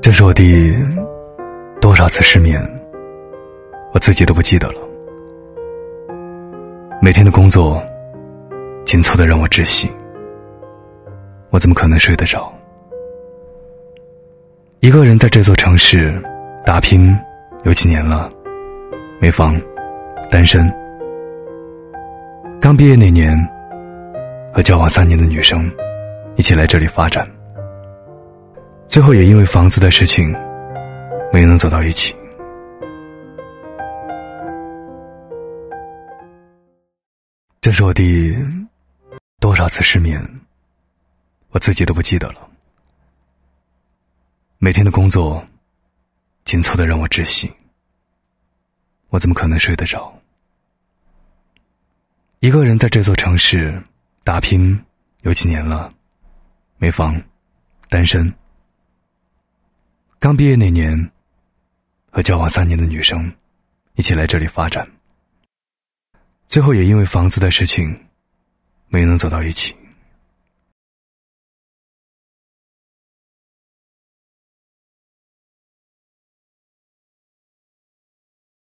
这是我第多少次失眠，我自己都不记得了。每天的工作紧凑得让我窒息，我怎么可能睡得着？一个人在这座城市打拼有几年了，没房，单身。刚毕业那年，和交往3年的女生一起来这里发展，最后也因为房子的事情没能走到一起。这是我第多少次失眠，我自己都不记得了。每天的工作紧凑得让我窒息，我怎么可能睡得着？一个人在这座城市打拼有几年了，没房，单身。刚毕业那年，和交往3年的女生一起来这里发展，最后也因为房子的事情没能走到一起。